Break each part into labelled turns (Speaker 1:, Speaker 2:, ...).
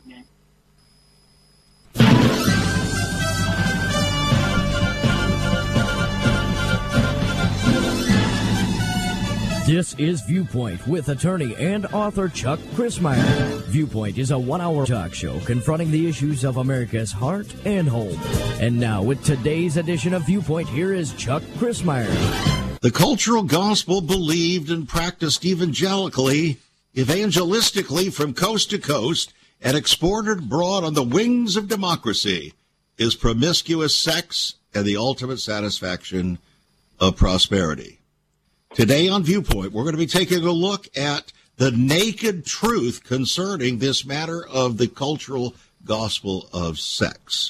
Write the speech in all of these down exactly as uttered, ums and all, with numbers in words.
Speaker 1: This is Viewpoint with attorney and author Chuck Crismier. Viewpoint is a one-hour talk show confronting the issues of America's heart and home. And now, with today's edition of Viewpoint, here is Chuck Crismier.
Speaker 2: The cultural gospel believed and practiced evangelically, evangelistically from coast to coast, and exported abroad on the wings of democracy is promiscuous sex and the ultimate satisfaction of prosperity. Today on Viewpoint, we're going to be taking a look at the naked truth concerning this matter of the cultural gospel of sex.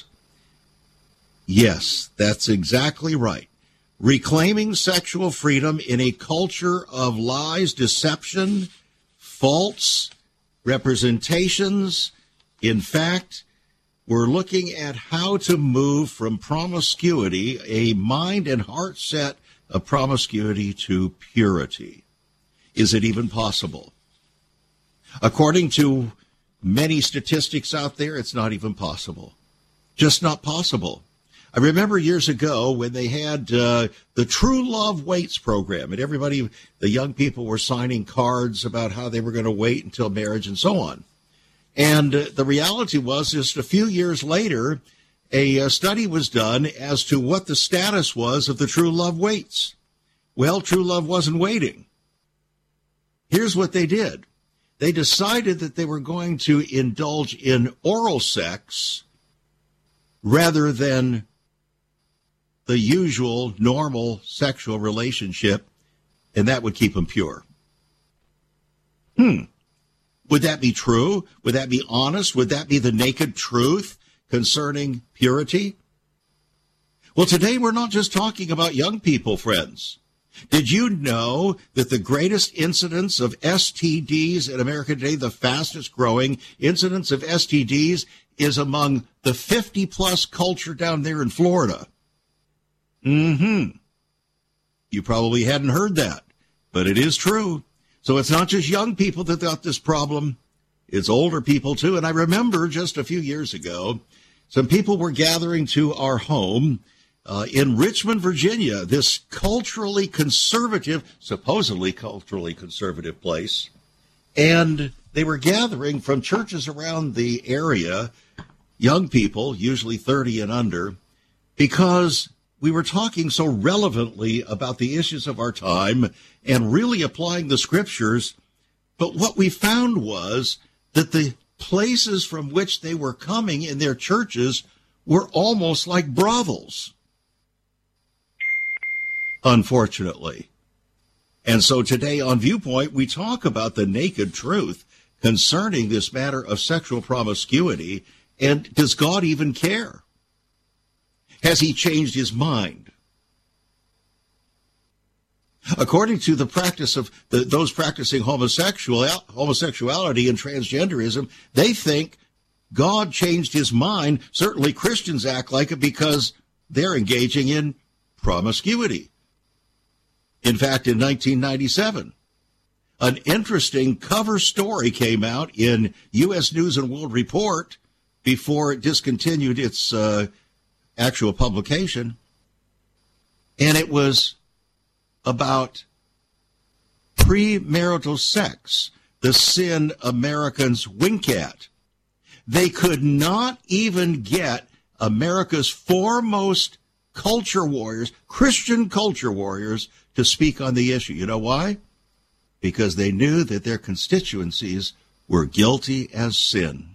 Speaker 2: Yes, that's exactly right. Reclaiming sexual freedom in a culture of lies, deception, false representations. In fact, we're looking at how to move from promiscuity, a mind and heart set of promiscuity, to purity. Is it even possible? According to many statistics out there, it's not even possible. Just not possible. I remember years ago when they had uh, the True Love Waits program, and everybody, the young people were signing cards about how they were going to wait until marriage and so on. And uh, the reality was, just a few years later, a uh, study was done as to what the status was of the True Love Waits. Well, True Love wasn't waiting. Here's what they did. They decided that they were going to indulge in oral sex rather than the usual normal sexual relationship, and that would keep them pure. Hmm. Would that be true? Would that be honest? Would that be the naked truth concerning purity? Well, today we're not just talking about young people, friends. Did you know that the greatest incidence of S T Ds in America today, the fastest growing incidence of S T Ds, is among the fifty-plus culture down there in Florida? Mm-hmm. You probably hadn't heard that, but it is true. So it's not just young people that got this problem. It's older people, too. And I remember just a few years ago, some people were gathering to our home uh, in Richmond, Virginia, this culturally conservative, supposedly culturally conservative place. And they were gathering from churches around the area, young people, usually thirty and under, because we were talking so relevantly about the issues of our time and really applying the scriptures. But what we found was that the places from which they were coming in their churches were almost like brothels, unfortunately. And so today on Viewpoint, we talk about the naked truth concerning this matter of sexual promiscuity. And does God even care? Has he changed his mind? According to the practice of the, those practicing homosexual, homosexuality and transgenderism, they think God changed his mind. Certainly Christians act like it because they're engaging in promiscuity. In fact, in nineteen ninety-seven, an interesting cover story came out in U S News and World Report before it discontinued its uh, actual publication, and it was about premarital sex, the sin Americans wink at. They could not even get America's foremost culture warriors, Christian culture warriors, to speak on the issue. You know why? Because they knew that their constituencies were guilty as sin.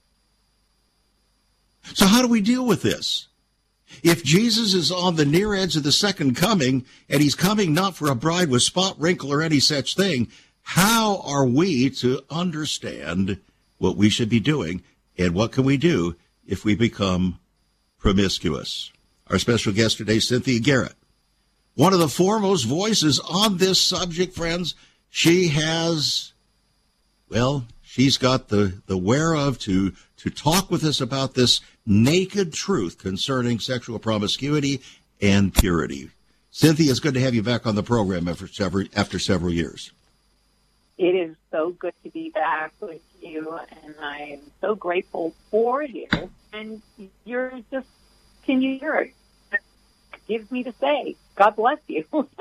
Speaker 2: So how do we deal with this? If Jesus is on the near edge of the second coming, and he's coming not for a bride with spot, wrinkle, or any such thing, how are we to understand what we should be doing, and what can we do if we become promiscuous? Our special guest today, Cynthia Garrett, one of the foremost voices on this subject, friends. She has, well, she's got the, the whereof to, to talk with us about this naked truth concerning sexual promiscuity and purity. Cynthia, it's good to have you back on the program after several, after several years.
Speaker 3: It is so good to be back with you, and I'm so grateful for you. And you're just, can you hear it? It gives me to say, God bless you.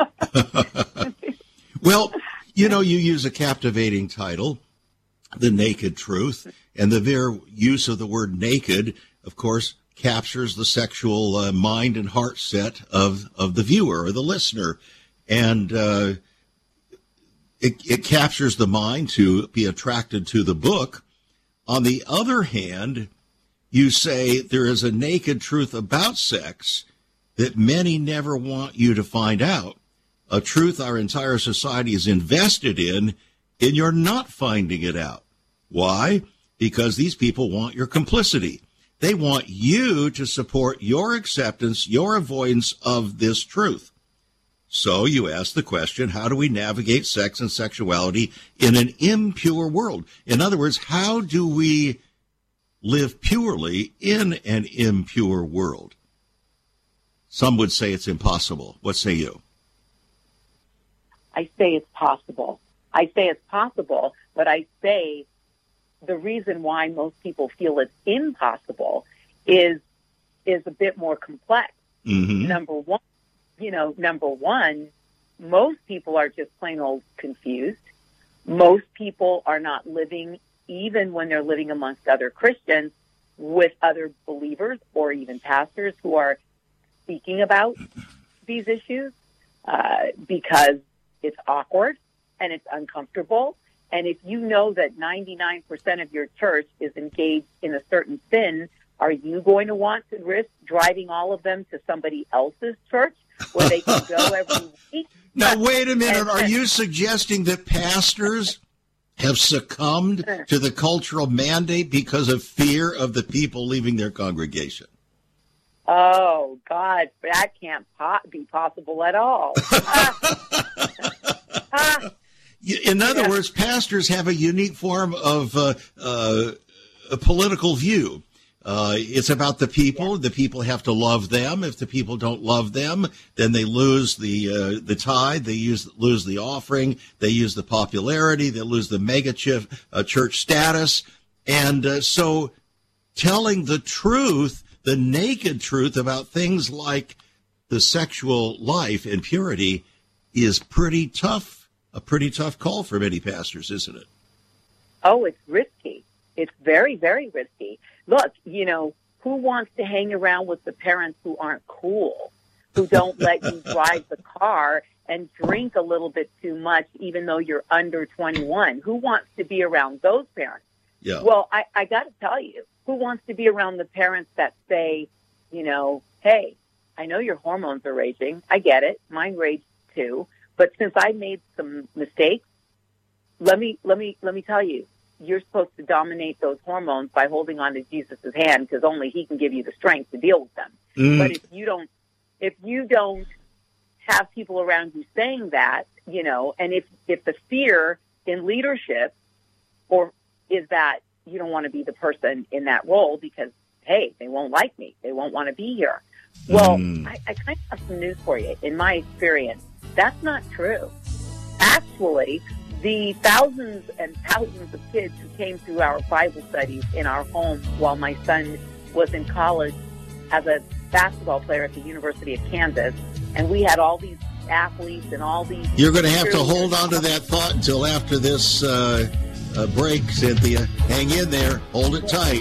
Speaker 2: Well, you know, you use a captivating title, The Naked Truth, and the mere use of the word naked, of course, captures the sexual uh, mind and heart set of, of the viewer or the listener. And uh, it, it captures the mind to be attracted to the book. On the other hand, you say there is a naked truth about sex that many never want you to find out, a truth our entire society is invested in, and you're not finding it out. Why? Because these people want your complicity. They want you to support your acceptance, your avoidance of this truth. So you ask the question, how do we navigate sex and sexuality in an impure world? In other words, how do we live purely in an impure world? Some would say it's impossible. What say you?
Speaker 3: I say it's possible. I say it's possible, but I say the reason why most people feel it's impossible is is a bit more complex. Mm-hmm. Number one, you know, number one, most people are just plain old confused. Most people are not living, even when they're living amongst other Christians, with other believers or even pastors who are speaking about these issues uh, because it's awkward and it's uncomfortable. And if you know that ninety-nine percent of your church is engaged in a certain sin, are you going to want to risk driving all of them to somebody else's church where they can go every week?
Speaker 2: Now, wait a minute. And, are you suggesting that pastors have succumbed to the cultural mandate because of fear of the people leaving their congregation?
Speaker 3: Oh, God, that can't po- be possible at all. ah.
Speaker 2: In other
Speaker 3: yeah.
Speaker 2: words, pastors have a unique form of uh, uh, a political view. Uh, it's about the people. Yeah. The people have to love them. If the people don't love them, then they lose the uh, the tithe. They use, lose the offering. They use the popularity. They lose the mega ch- uh, church status. And uh, so telling the truth, the naked truth about things like the sexual life and purity is pretty tough. A pretty tough call for many pastors, isn't it?
Speaker 3: Oh, it's risky. It's very, very risky. Look, you know, who wants to hang around with the parents who aren't cool, who don't let you drive the car and drink a little bit too much even though you're under twenty-one? Who wants to be around those parents?
Speaker 2: Yeah.
Speaker 3: Well, I, I got to tell you, who wants to be around the parents that say, you know, hey, I know your hormones are raging. I get it. Mine raged too. But since I made some mistakes, let me let me let me tell you, you're supposed to dominate those hormones by holding on to Jesus' hand, because only He can give you the strength to deal with them. Mm. But if you don't, if you don't have people around you saying that, you know, and if if the fear in leadership, or is that you don't want to be the person in that role because hey, they won't like me, they won't want to be here. Well, mm. I, I kind of have some news for you. In my experience, that's not true. Actually, the thousands and thousands of kids who came through our Bible studies in our home while my son was in college as a basketball player at the University of Kansas, and we had all these athletes and all these...
Speaker 2: You're going to have to hold on to that thought until after this uh, uh, break, Cynthia. Hang in there. Hold it tight.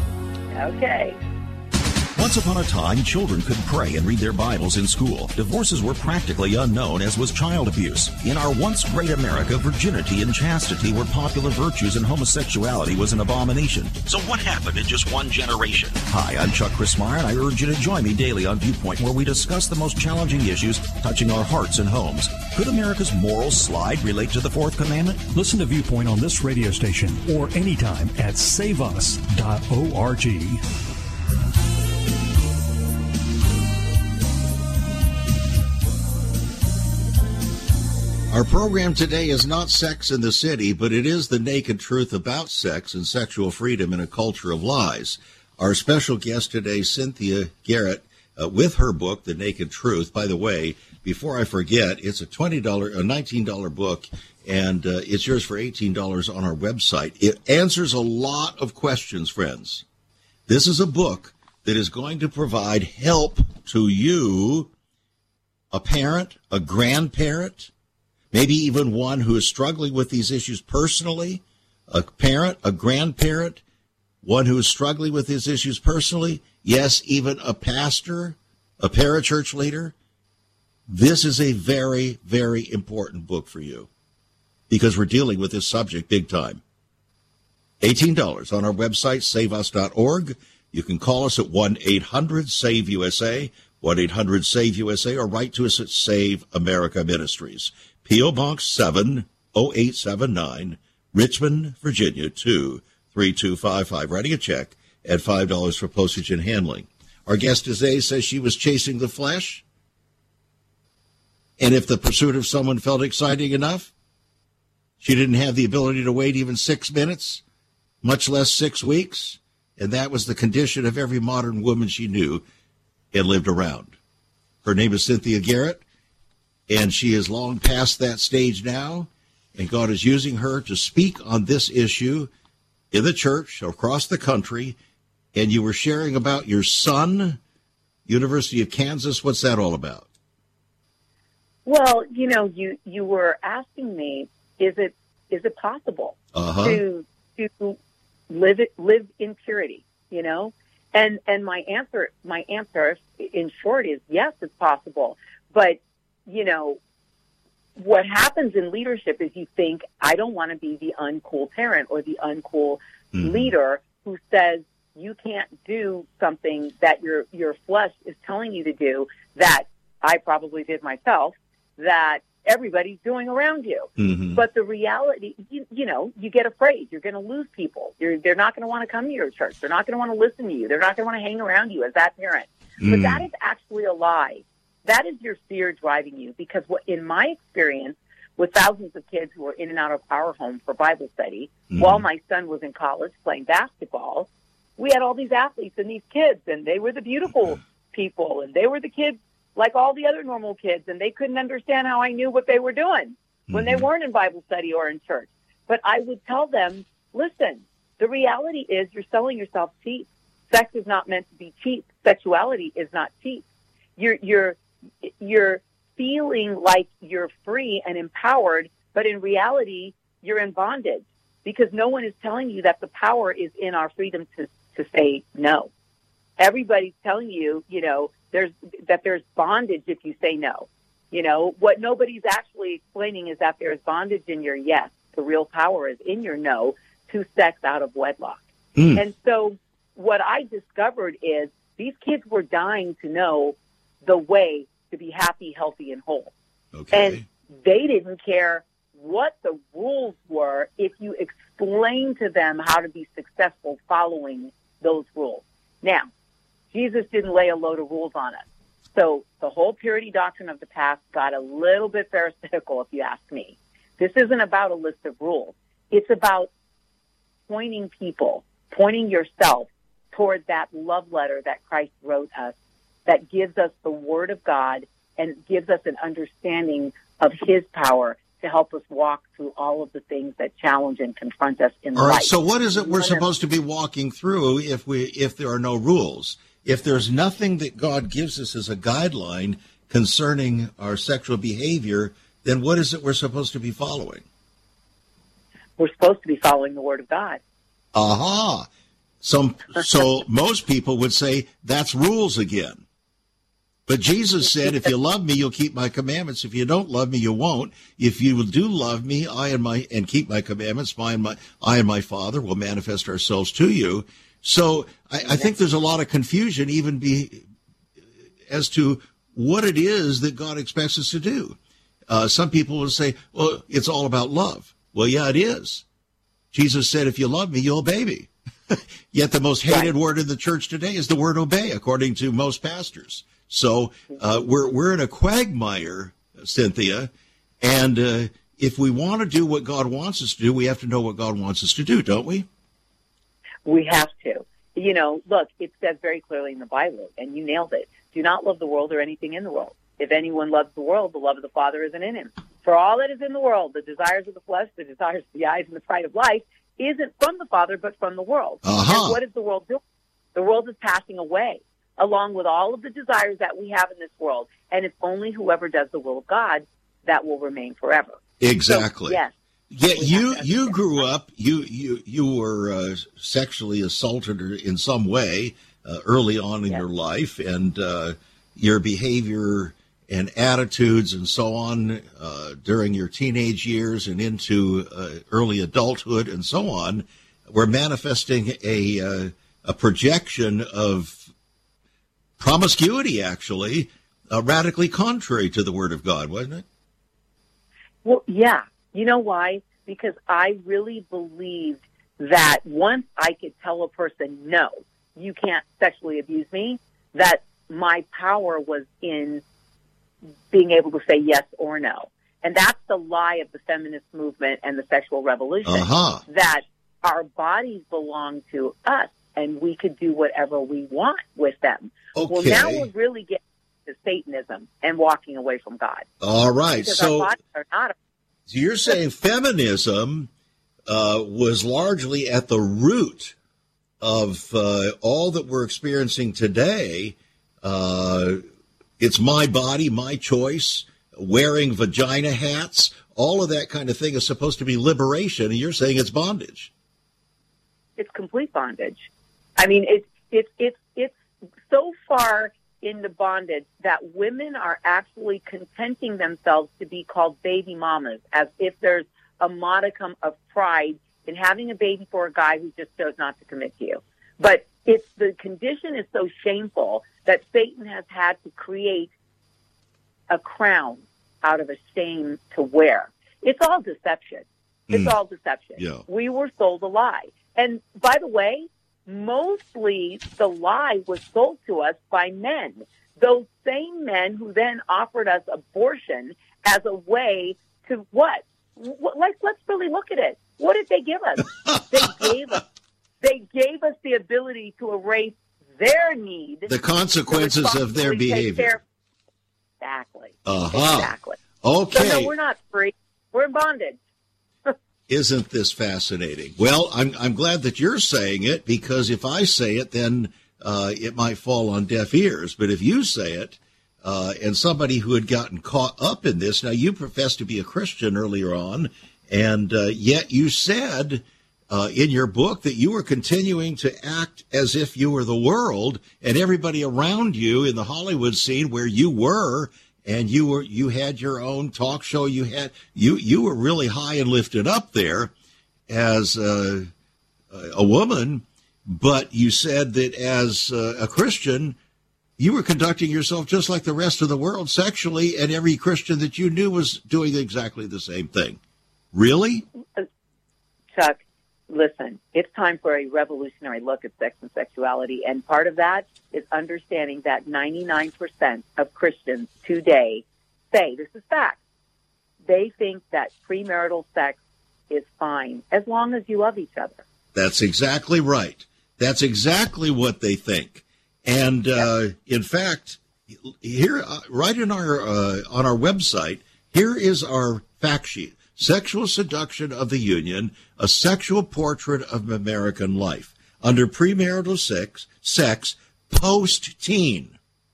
Speaker 3: Okay.
Speaker 4: Once upon a time, children could pray and read their Bibles in school. Divorces were practically unknown, as was child abuse. In our once great America, virginity and chastity were popular virtues and homosexuality was an abomination. So what happened in just one generation? Hi, I'm Chuck Christmeyer, and I urge you to join me daily on Viewpoint, where we discuss the most challenging issues touching our hearts and homes. Could America's moral slide relate to the Fourth Commandment?
Speaker 5: Listen to Viewpoint on this radio station or anytime at save us dot org.
Speaker 2: Our program today is not Sex in the City, but it is the naked truth about sex and sexual freedom in a culture of lies. Our special guest today, Cynthia Garrett, uh, with her book, The Naked Truth. By the way, before I forget, it's a twenty dollars, a nineteen dollars book, and uh, it's yours for eighteen dollars on our website. It answers a lot of questions, friends. This is a book that is going to provide help to you, a parent, a grandparent, maybe even one who is struggling with these issues personally, a parent, a grandparent, one who is struggling with these issues personally, yes, even a pastor, a parachurch leader. This is a very, very important book for you because we're dealing with this subject big time. eighteen dollars on our website, save us dot org. You can call us at one eight hundred save U S A, one eight hundred save U S A, or write to us at Save America Ministries. P O. Box seven oh eight seven nine, Richmond, Virginia, two three two five five. Writing a check at five dollars for postage and handling. Our guest today says she was chasing the flesh. And if the pursuit of someone felt exciting enough, she didn't have the ability to wait even six minutes, much less six weeks. And that was the condition of every modern woman she knew and lived around. Her name is Cynthia Garrett, and she is long past that stage now. And God is using her to speak on this issue in the church across the country. And you were sharing about your son, University of Kansas. What's that all about?
Speaker 3: Well, you know, you, you were asking me, is it is it possible
Speaker 2: uh-huh.
Speaker 3: to to live it, live in purity? You know, and and my answer my answer in short is yes, it's possible. But you know, what happens in leadership is you think, I don't want to be the uncool parent or the uncool mm. leader who says you can't do something that your your flesh is telling you to do that I probably did myself, that everybody's doing around you. Mm-hmm. But the reality, you, you know, you get afraid. You're going to lose people. You're, they're not going to want to come to your church. They're not going to want to listen to you. They're not going to want to hang around you as that parent. Mm. But that is actually a lie. That is your fear driving you, because what, in my experience with thousands of kids who were in and out of our home for Bible study, mm. while my son was in college playing basketball, we had all these athletes and these kids, and they were the beautiful people, and they were the kids like all the other normal kids, and they couldn't understand how I knew what they were doing when mm-hmm. they weren't in Bible study or in church. But I would tell them, listen, the reality is you're selling yourself cheap. Sex is not meant to be cheap. Sexuality is not cheap. You're, you're, you're feeling like you're free and empowered, but in reality, you're in bondage, because no one is telling you that the power is in our freedom to, to say no. Everybody's telling you, you know, there's that there's bondage if you say no. You know, what nobody's actually explaining is that there's bondage in your yes. The real power is in your no to sex out of wedlock. Mm. And so what I discovered is these kids were dying to know the way to be happy, healthy, and whole.
Speaker 2: Okay.
Speaker 3: And they didn't care what the rules were if you explain to them how to be successful following those rules. Now, Jesus didn't lay a load of rules on us. So the whole purity doctrine of the past got a little bit pharisaical, if you ask me. This isn't about a list of rules. It's about pointing people, pointing yourself toward that love letter that Christ wrote us, that gives us the Word of God and gives us an understanding of His power to help us walk through all of the things that challenge and confront us in
Speaker 2: all
Speaker 3: life.
Speaker 2: right, so what is it we're supposed to be walking through if we if there are no rules? If there's nothing that God gives us as a guideline concerning our sexual behavior, then what is it we're supposed to be following?
Speaker 3: We're supposed to be following the Word of God.
Speaker 2: Aha. Some, so most people would say that's rules again. But Jesus said, if you love me, you'll keep my commandments. If you don't love me, you won't. If you do love me, I and my and keep my commandments, my and my I and my Father will manifest ourselves to you. So I, I think there's a lot of confusion even be as to what it is that God expects us to do. Uh, some people will say, well, it's all about love. Well, yeah, it is. Jesus said, if you love me, you'll obey me. Yet the most hated right. word in the church today is the word obey, according to most pastors. So uh, we're we're in a quagmire, Cynthia, and uh, if we want to do what God wants us to do, we have to know what God wants us to do, don't we?
Speaker 3: We have to. You know, look, it says very clearly in the Bible, and you nailed it. Do not love the world or anything in the world. If anyone loves the world, the love of the Father isn't in him. For all that is in the world, the desires of the flesh, the desires of the eyes, and the pride of life, isn't from the Father, but from the world.
Speaker 2: Uh-huh.
Speaker 3: And what is the world doing? The world is passing away, along with all of the desires that we have in this world. And it's only whoever does the will of God that will remain forever.
Speaker 2: Exactly.
Speaker 3: So, yes.
Speaker 2: Yeah, you you grew up, you you you were uh, sexually assaulted in some way uh, early on in
Speaker 3: yes.
Speaker 2: your life, and uh, your behavior and attitudes and so on uh, during your teenage years and into uh, early adulthood and so on were manifesting a uh, a projection of promiscuity, actually, uh, radically contrary to the Word of God, wasn't it?
Speaker 3: Well, yeah. You know why? Because I really believed that once I could tell a person, no, you can't sexually abuse me, that my power was in being able to say yes or no. And that's the lie of the feminist movement and the sexual revolution,
Speaker 2: uh-huh.
Speaker 3: that our bodies belong to us and we could do whatever we want with them.
Speaker 2: Okay.
Speaker 3: Well, now we're really getting to Satanism and walking away from God.
Speaker 2: All right.
Speaker 3: Because
Speaker 2: so,
Speaker 3: our bodies are not.
Speaker 2: So you're saying feminism uh, was largely at the root of uh, all that we're experiencing today. Uh, it's my body, my choice, wearing vagina hats, all of that kind of thing is supposed to be liberation, and you're saying it's bondage.
Speaker 3: It's complete bondage. I mean, it's it's it's it's so far into bondage that women are actually contenting themselves to be called baby mamas, as if there's a modicum of pride in having a baby for a guy who just chose not to commit to you. But it's the condition is so shameful that Satan has had to create a crown out of a shame to wear. It's all deception. It's
Speaker 2: Mm.
Speaker 3: all deception.
Speaker 2: Yeah.
Speaker 3: We were sold a lie. And by the way, mostly the lie was sold to us by men. Those same men who then offered us abortion as a way to what? what like, let's really look at it. What did they give us? They gave us, they gave us the ability to erase their need.
Speaker 2: The consequences of their behavior.
Speaker 3: Care. Exactly.
Speaker 2: Uh-huh.
Speaker 3: Exactly.
Speaker 2: Okay.
Speaker 3: So no, we're not free. We're in bondage.
Speaker 2: Isn't this fascinating? Well, I'm I'm glad that you're saying it, because if I say it, then uh, it might fall on deaf ears. But if you say it, uh, and somebody who had gotten caught up in this, now you professed to be a Christian earlier on, and uh, yet you said uh, in your book that you were continuing to act as if you were the world, and everybody around you in the Hollywood scene where you were. And you were you had your own talk show. You had you you were really high and lifted up there as a, a woman, but you said that as a Christian, you were conducting yourself just like the rest of the world sexually, and every Christian that you knew was doing exactly the same thing. Really?
Speaker 3: Chuck, listen, it's time for a revolutionary look at sex and sexuality, and part of that is understanding that ninety-nine percent of Christians today say, this is fact, they think that premarital sex is fine as long as you love each other.
Speaker 2: That's exactly right. That's exactly what they think. And uh, in fact, here, uh, right in our uh, on our website, here is our fact sheet. Sexual Seduction of the Union, a sexual portrait of American life. Under premarital sex, sex, post-teen.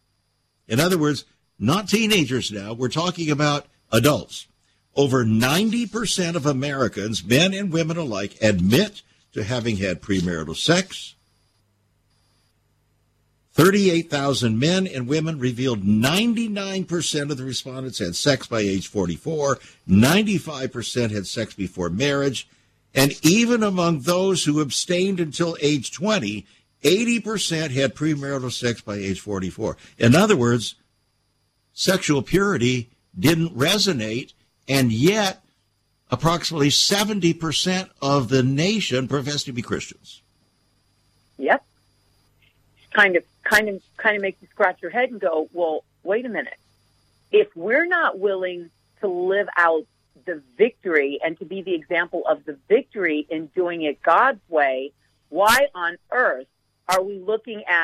Speaker 2: In other words, not teenagers now, we're talking about adults. Over ninety percent of Americans, men and women alike, admit to having had premarital sex. thirty-eight thousand men and women revealed ninety-nine percent of the respondents had sex by age forty-four, ninety-five percent had sex before marriage, and even among those who abstained until age twenty, eighty percent had premarital sex by age forty-four. In other words, sexual purity didn't resonate, and yet approximately seventy percent of the nation profess to be Christians.
Speaker 3: Yep. Kind of kind of kind of makes you scratch your head and go, well, wait a minute. If we're not willing to live out the victory and to be the example of the victory in doing it God's way, why on earth are we looking at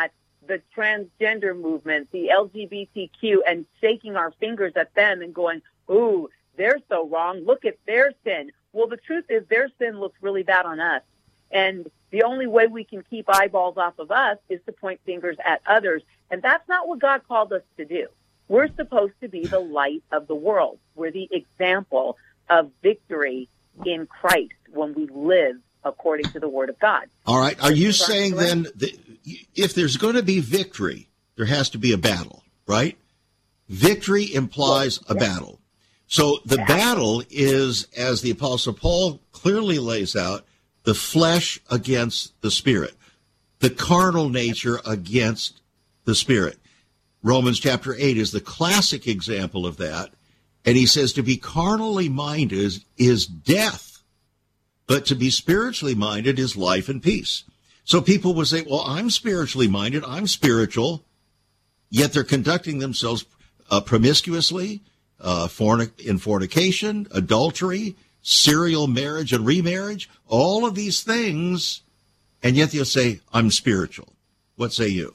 Speaker 3: the transgender movement, the L G B T Q, and shaking our fingers at them and going, ooh, they're so wrong. Look at their sin. Well, the truth is their sin looks really bad on us. And the only way we can keep eyeballs off of us is to point fingers at others. And that's not what God called us to do. We're supposed to be the light of the world. We're the example of victory in Christ when we live according to the Word of God.
Speaker 2: All right. Are you saying then that if there's going to be victory, there has to be a battle, right? Victory implies a battle. So the battle is, as the Apostle Paul clearly lays out, the flesh against the spirit, the carnal nature against the spirit. Romans chapter eight is the classic example of that. And he says to be carnally minded is death, but to be spiritually minded is life and peace. So people will say, well, I'm spiritually minded, I'm spiritual, yet they're conducting themselves uh, promiscuously, uh, fornic- in fornication, adultery, serial marriage and remarriage, all of these things, and yet they'll say, I'm spiritual. What say you?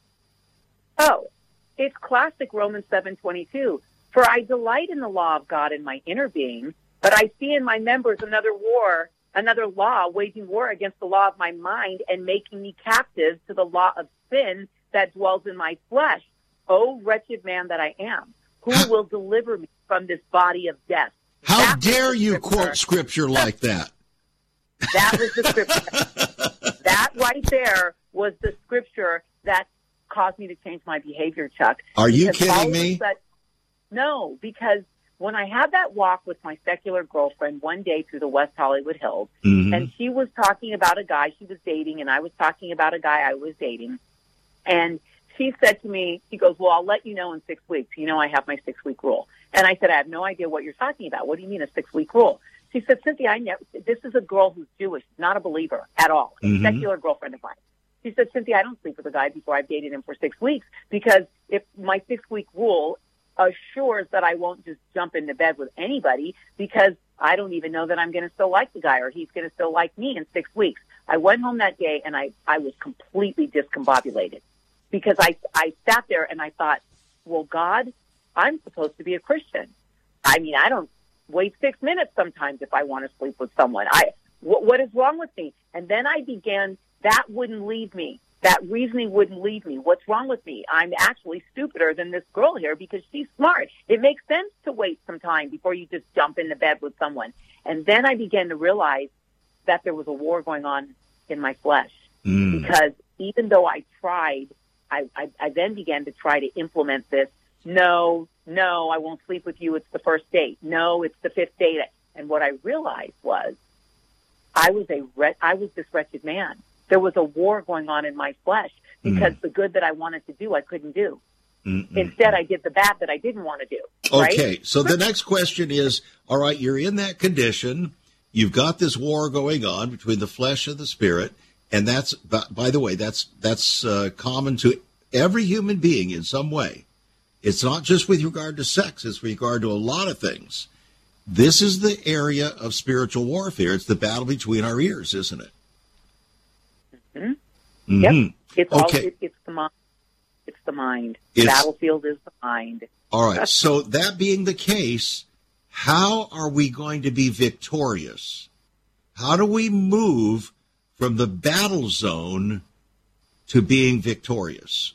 Speaker 3: Oh, it's classic Romans seven twenty-two. For I delight in the law of God in my inner being, but I see in my members another war, another law, waging war against the law of my mind and making me captive to the law of sin that dwells in my flesh. O wretched man that I am, who
Speaker 2: How,
Speaker 3: will deliver me from this body of death?
Speaker 2: How
Speaker 3: That
Speaker 2: dare
Speaker 3: was
Speaker 2: you
Speaker 3: scripture.
Speaker 2: quote scripture like that?
Speaker 3: That was the scripture. That right there was the scripture that caused me to change my behavior, Chuck.
Speaker 2: Are you
Speaker 3: Because all
Speaker 2: kidding
Speaker 3: of a
Speaker 2: me?
Speaker 3: sudden- no, because when I had that walk with my secular girlfriend one day through the West Hollywood Hills,
Speaker 2: Mhm.
Speaker 3: and she was talking about a guy she was dating, and I was talking about a guy I was dating, and she said to me, she goes, well, I'll let you know in six weeks. You know, I have my six-week rule. And I said, I have no idea what you're talking about. What do you mean a six-week rule? She said, Cynthia, I never, this is a girl who's Jewish, not a believer at all, a
Speaker 2: Mhm.
Speaker 3: secular girlfriend of mine. She said, Cynthia, I don't sleep with a guy before I've dated him for six weeks because if my six-week rule assures that I won't just jump into bed with anybody because I don't even know that I'm going to still like the guy or he's going to still like me in six weeks. I went home that day and I, I was completely discombobulated because I, I sat there and I thought, well, God, I'm supposed to be a Christian. I mean, I don't wait six minutes sometimes if I want to sleep with someone. I, what, what is wrong with me? And then I began, that wouldn't leave me. That reasoning wouldn't leave me. What's wrong with me? I'm actually stupider than this girl here because she's smart. It makes sense to wait some time before you just jump into bed with someone. And then I began to realize that there was a war going on in my flesh
Speaker 2: Mm.
Speaker 3: because even though I tried, I, I, I then began to try to implement this. No, no, I won't sleep with you. It's the first date. No, it's the fifth date. And what I realized was I was a wret- I was this wretched man. There was a war going on in my flesh because mm. the good that I wanted to do, I couldn't do. Mm-mm. Instead, I did the bad that I didn't want to do.
Speaker 2: Okay,
Speaker 3: right?
Speaker 2: So the next question is, all right, you're in that condition. You've got this war going on between the flesh and the spirit. And that's, by the way, that's that's uh, common to every human being in some way. It's not just with regard to sex. It's with regard to a lot of things. This is the area of spiritual warfare. It's the battle between our ears, isn't it?
Speaker 3: Mm-hmm.
Speaker 2: Mm-hmm.
Speaker 3: Yep. It's
Speaker 2: okay.
Speaker 3: all, it, it's the mind. It's the mind.
Speaker 2: It's,
Speaker 3: the battlefield is the mind.
Speaker 2: All right. So that being the case, how are we going to be victorious? How do we move from the battle zone to being victorious?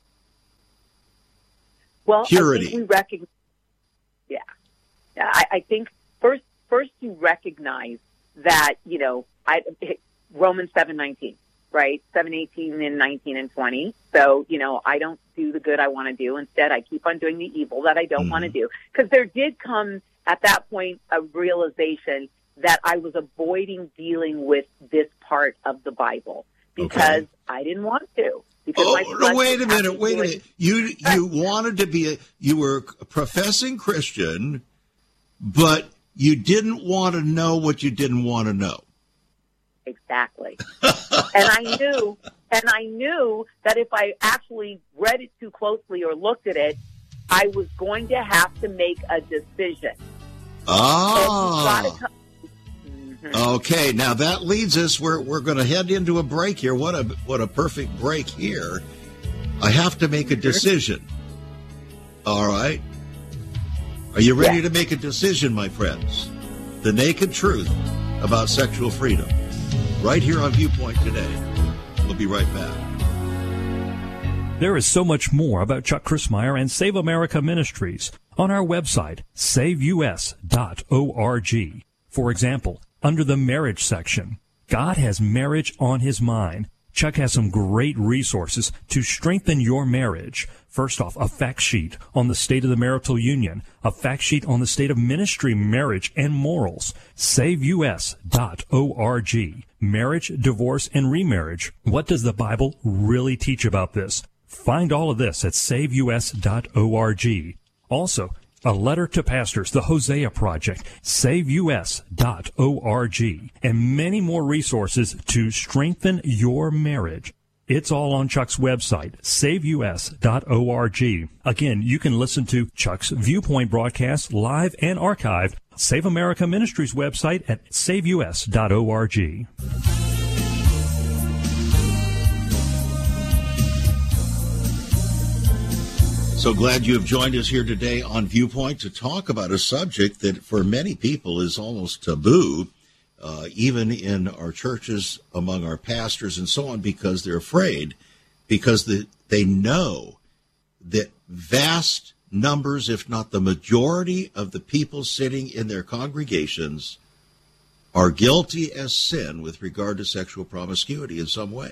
Speaker 3: Well,
Speaker 2: Purity.
Speaker 3: I think we recognize. Yeah, yeah. I, I think first, first you recognize that you know, I Romans seven nineteen, right? Seven eighteen and nineteen and twenty. So you know, I don't do the good I want to do. Instead, I keep on doing the evil that I don't mm-hmm. want to do. Because there did come at that point a realization that I was avoiding dealing with this part of the Bible because okay. I didn't want to.
Speaker 2: Oh, no, wait a minute, wait a minute. You you wanted to be a, you were a professing Christian, but you didn't want to know what you didn't want to know.
Speaker 3: Exactly. and I knew, and I knew that if I actually read it too closely or looked at it, I was going to have to make a decision.
Speaker 2: Ah. So okay, now that leads us, we're we're going to head into a break here. What a what a perfect break here. I have to make a decision. All right? Are you ready
Speaker 3: Yeah.
Speaker 2: to make a decision, my friends? The naked truth about sexual freedom. Right here on Viewpoint today. We'll be right back.
Speaker 5: There is so much more about Chuck Crismier and Save America Ministries on our website, save u s dot org. For example, under the marriage section, God has marriage on his mind. Chuck has some great resources to strengthen your marriage. First off, a fact sheet on the state of the marital union, a fact sheet on the state of ministry, marriage, and morals. save u s dot org. Marriage, divorce, and remarriage. What does the Bible really teach about this? Find all of this at save u s dot org. Also, a letter to pastors, the Hosea Project, save u s dot org, and many more resources to strengthen your marriage. It's all on Chuck's website, save u s dot org. Again, you can listen to Chuck's Viewpoint broadcast live and archived. Save America Ministries website at save u s dot org.
Speaker 2: So glad you have joined us here today on Viewpoint to talk about a subject that for many people is almost taboo, uh, even in our churches, among our pastors and so on, because they're afraid, because the, they know that vast numbers, if not the majority of the people sitting in their congregations are guilty as sin with regard to sexual promiscuity in some way.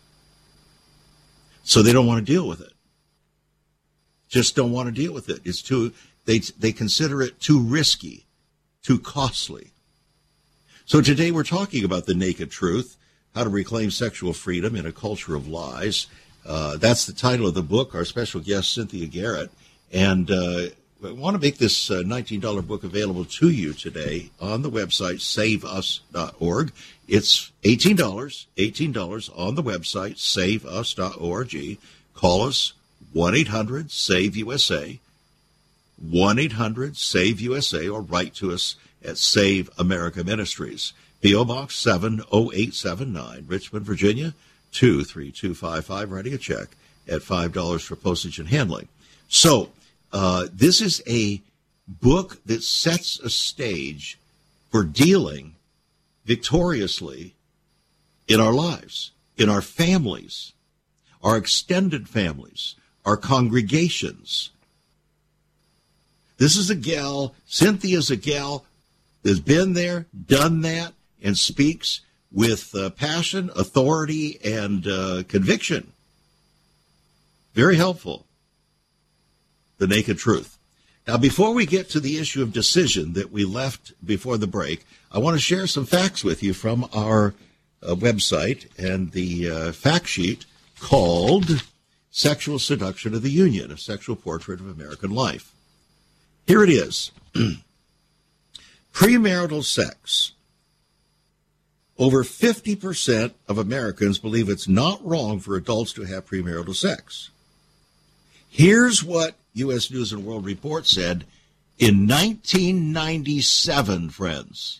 Speaker 2: So they don't want to deal with it. Just don't want to deal with it. It's too, they they consider it too risky, too costly. So today we're talking about the naked truth, how to reclaim sexual freedom in a culture of lies. Uh, that's the title of the book. Our special guest, Cynthia Garrett. And uh, I want to make this uh, nineteen dollars book available to you today on the website, save us dot org. It's eighteen dollars, eighteen dollars on the website, save us dot org. Call us. one eight hundred save U S A, one eight hundred save U S A, or write to us at Save America Ministries, P O. Box seven oh eight seven nine, Richmond, Virginia, two three two five five, writing a check at five dollars for postage and handling. So uh, this is a book that sets a stage for dealing victoriously in our lives, in our families, our extended families, our congregations. This is a gal, Cynthia's a gal that's been there, done that, and speaks with uh, passion, authority, and uh, conviction. Very helpful. The Naked Truth. Now, before we get to the issue of decision that we left before the break, I want to share some facts with you from our uh, website and the uh, fact sheet called Sexual Seduction of the Union, a sexual portrait of American life. Here it is. Premarital sex. Over fifty percent of Americans believe it's not wrong for adults to have premarital sex. Here's what U S News and World Report said in nineteen ninety-seven, friends.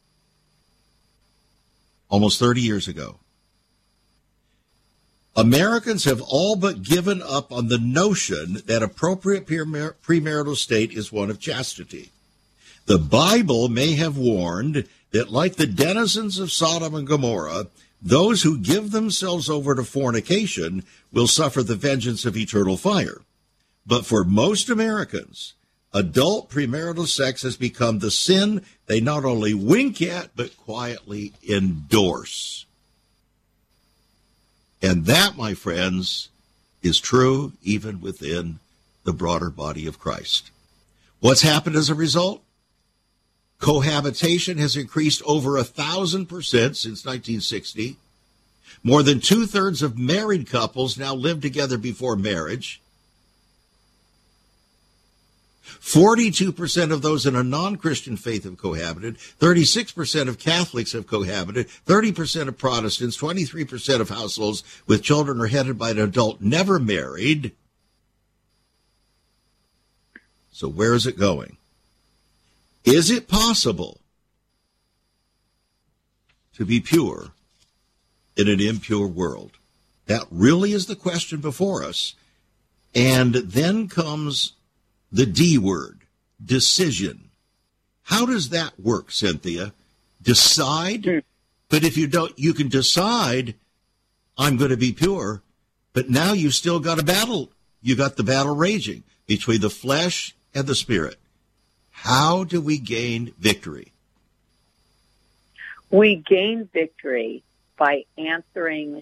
Speaker 2: Almost thirty years ago. Americans have all but given up on the notion that appropriate premarital state is one of chastity. The Bible may have warned that, like the denizens of Sodom and Gomorrah, those who give themselves over to fornication will suffer the vengeance of eternal fire. But for most Americans, adult premarital sex has become the sin they not only wink at, but quietly endorse. And that, my friends, is true even within the broader body of Christ. What's happened as a result? Cohabitation has increased over a thousand percent since nineteen sixty. More than two-thirds of married couples now live together before marriage. forty-two percent of those in a non-Christian faith have cohabited, thirty-six percent of Catholics have cohabited, thirty percent of Protestants, twenty-three percent of households with children are headed by an adult never married. So where is it going? Is it possible to be pure in an impure world? That really is the question before us. And then comes the D word, decision. How does that work, Cynthia? Decide? Mm. But if you don't, you can decide, I'm going to be pure, but now you still got a battle. You got the battle raging between the flesh and the spirit. How do we gain victory?
Speaker 3: We gain victory by answering,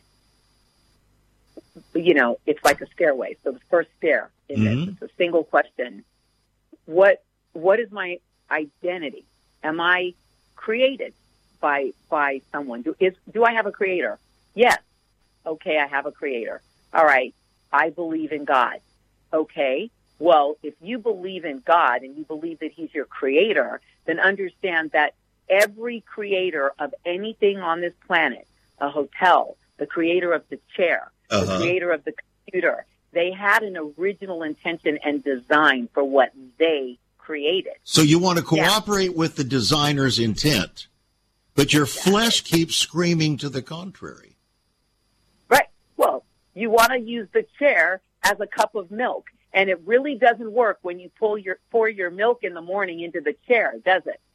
Speaker 3: you know, it's like a stairway. So the first stair in mm-hmm. this, it's a single question. What What is my identity? Am I created by by someone? Do, is, do I have a creator? Yes. Okay, I have a creator. All right, I believe in God. Okay, well, if you believe in God and you believe that he's your creator, then understand that every creator of anything on this planet, a hotel, the creator of the chair, uh-huh. the creator of the computer, they had an original intention and design for what they created.
Speaker 2: So you want to cooperate yeah. with the designer's intent, but your exactly. flesh keeps screaming to the contrary.
Speaker 3: Right. Well, you want to use the chair as a cup of milk, and it really doesn't work when you pull your pour your milk in the morning into the chair, does it?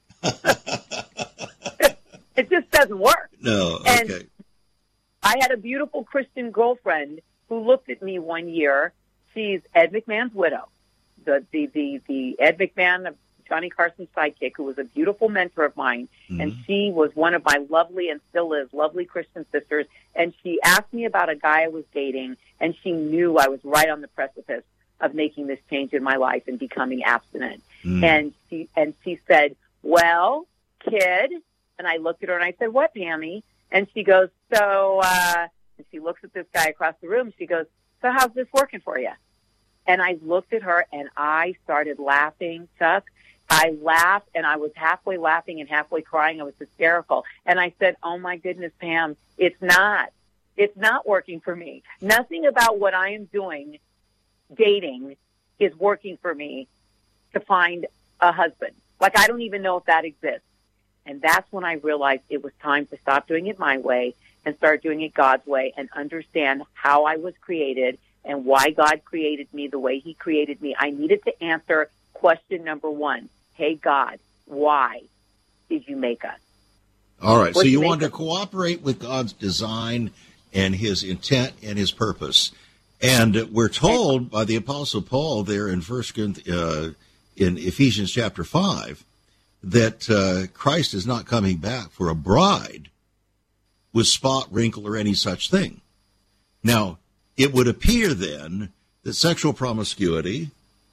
Speaker 3: It just doesn't work.
Speaker 2: No, okay.
Speaker 3: And I had a beautiful Christian girlfriend who looked at me one year. She's Ed McMahon's widow, the the the, the Ed McMahon, Johnny Carson's sidekick, who was a beautiful mentor of mine. Mm-hmm. And she was one of my lovely, and still is, lovely Christian sisters. And she asked me about a guy I was dating, and she knew I was right on the precipice of making this change in my life and becoming abstinent. Mm. And she and she said, well, kid, and I looked at her and I said, what, Pammy? And she goes, so, uh, and she looks at this guy across the room. She goes, so how's this working for you? And I looked at her and I started laughing, Chuck. I laughed and I was halfway laughing and halfway crying. I was hysterical. And I said, oh my goodness, Pam, it's not. It's not working for me. Nothing about what I am doing, dating, is working for me to find a husband. Like, I don't even know if that exists. And that's when I realized it was time to stop doing it my way and start doing it God's way and understand how I was created and why God created me the way he created me. I needed to answer question number one. Hey, God, why did you make us?
Speaker 2: All right, what so you want us? to cooperate with God's design and his intent and his purpose. And we're told by the Apostle Paul there in First Corinthians, uh, in Ephesians chapter five, that uh, Christ is not coming back for a bride with spot, wrinkle, or any such thing. Now, it would appear then that sexual promiscuity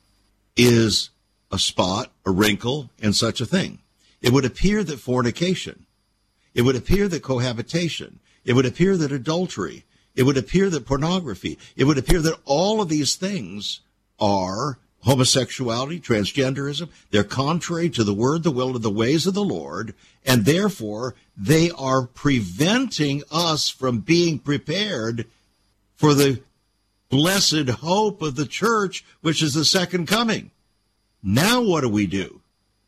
Speaker 2: is a spot, a wrinkle, and such a thing. It would appear that fornication, it would appear that cohabitation, it would appear that adultery, it would appear that pornography, it would appear that all of these things are homosexuality, transgenderism. They're contrary to the word, the will, and the ways of the Lord, and therefore they are preventing us from being prepared for the blessed hope of the church, which is the second coming. Now what do we do?